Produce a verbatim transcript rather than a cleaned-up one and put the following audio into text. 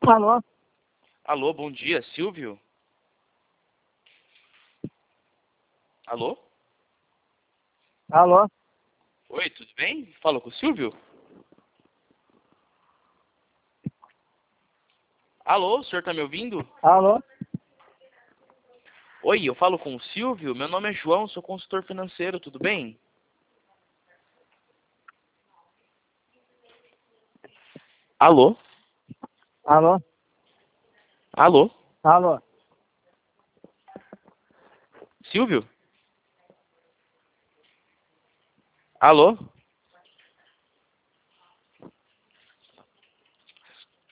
Alô? Alô, bom dia, Silvio? Alô? Alô? Oi, tudo bem? Fala com o Silvio? Alô, o senhor tá me ouvindo? Alô? Oi, eu falo com o Silvio. Meu nome é João, sou consultor financeiro, tudo bem? Alô? Alô? Alô? Alô? Silvio? Alô?